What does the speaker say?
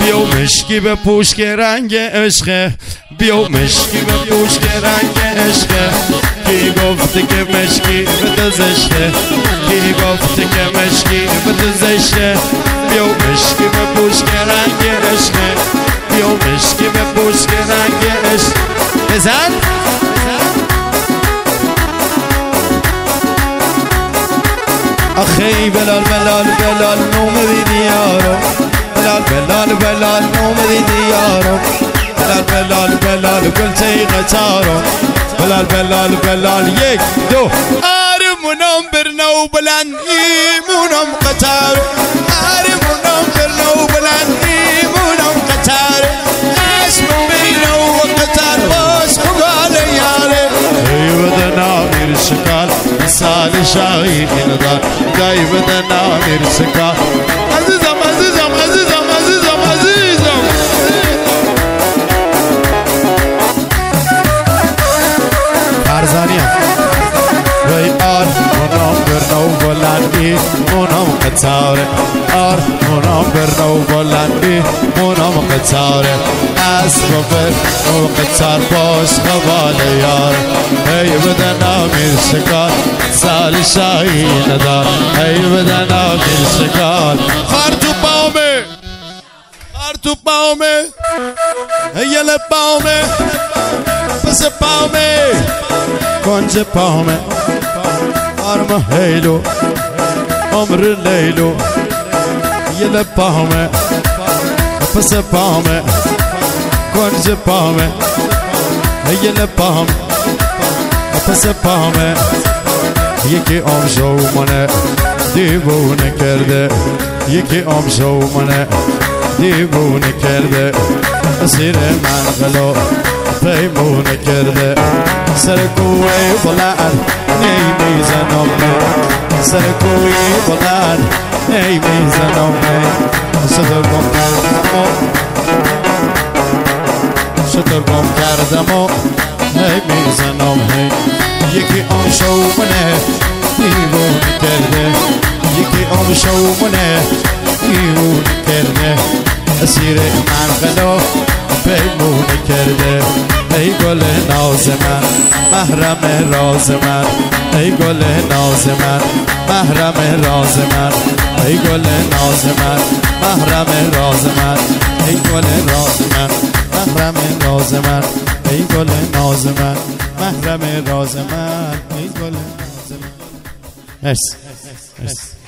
بیا مشکی به پوش که رنگ عشقه، بیا مشکی به پوش که رنگ عشقه. کی گفته که مشکی به تو زشته، کی گفته که مشکی به تو زشته. بیا مشکی به پوش که رنگ عشقه، بیا مشکی به پوش که رنگ عشق. بزن آخی بلال بلال بلال نومدی دیارم، بلال بلال بلال نومدی دیارم، بلال بلال بلال گلچه قطارم، بلال بلال بلال یک دو. آرمونم برنو بلند ایمونم قطار، آرمونم برنو بلند ایمونم قطار. اسم برنو قطار باش خبال یاره. ای بدنا میر شکال مثال شاهی دار، ای بدنا میر شکال. عزیزم عزیزم عزیزم عزیزم عزیزم. فرزانیم وی آرمونم برنو بلندی مونم قطاره، آرمونم برنو بلندی مونم قطاره. اسب برنو قطار باش خبال یار. ای بدنا میر شکال سال شاهی ندار، ای بدنا میر شکال. خار تو پاومه، خار تو پاومه، ایل پاومه، پس پاومه، کنج پاومه. آرم هیلو عمر لیلو، یل پاومه، پس پاومه، کنج پاومه، یل پاومه، پس پاومه. یکی آمشو منه دیوونه کرده، یکی آمشو منه دیوونه کرده. اسیر من غلو پیمونه کرده. سر کوی بلند نیمیزنم من، سر کوی بلند نیمیزنم من. شتر گم کردم شتر گم کردم و نیمیزنم هی. یکی آمشو منه دیوونه کرده، یکی آمشو منه دیوونه کرده. اسیر من غلو پیمونه کرده. ای گل ناز من محرم راز من، ای گل ناز من محرم راز من، ای گل ناز من محرم راز من، ای گل راز من محرم راز من، ای گل ناز من محرم راز من، ای گل ناز من. مرسی.